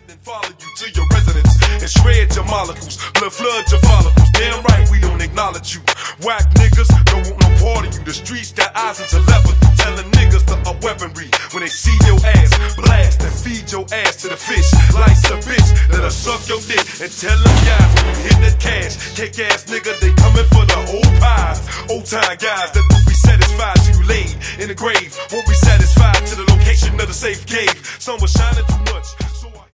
and follow you to your residence and shred your molecules, blood flood your follicles. Damn right we don't acknowledge you. Whack niggas don't want no part of you. The streets got eyes and telepathy, telling niggas to up weaponry when they see your ass. Blast and feed your ass to the fish. Life's a bitch that'll suck your dick and tell them guys when you hit that cash. Cake ass nigga, they coming for the old pies. Old time guys that won't be satisfied till you laid in the grave. Won't be satisfied to the location of the safe cave. Sun was shining too much.